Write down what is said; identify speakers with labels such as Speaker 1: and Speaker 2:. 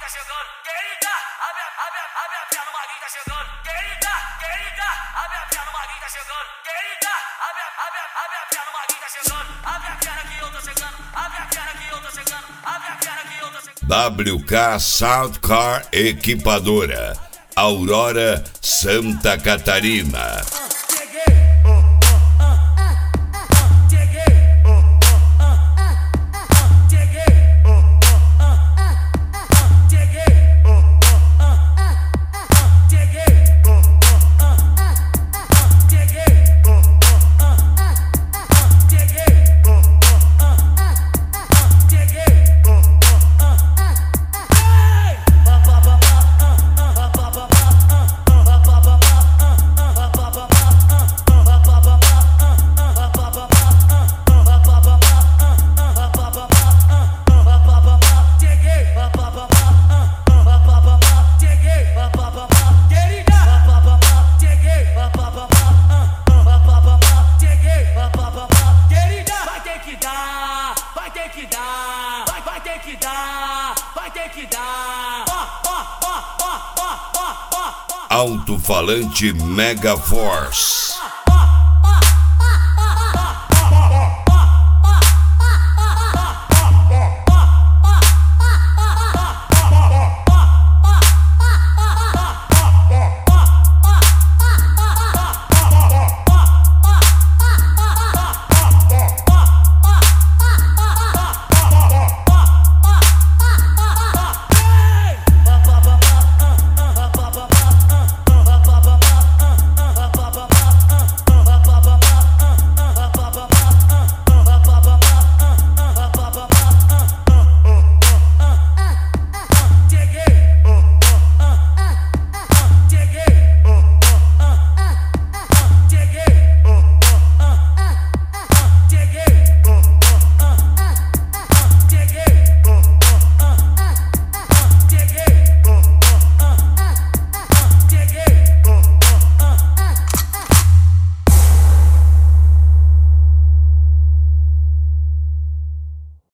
Speaker 1: tá chegando. Querida, abre a perna, o Maguinho tá chegando. Querida, abre a perna, o Maguinho tá chegando. Querida, abre a perna, o Maguinho tá chegando. Abre a perna que eu tô chegando. Abre a perna que eu tô chegando. Abre a perna que eu tô chegando.
Speaker 2: WK Soundcar Equipadora, Aurora, Santa Catarina. Alto-falante Mega Force.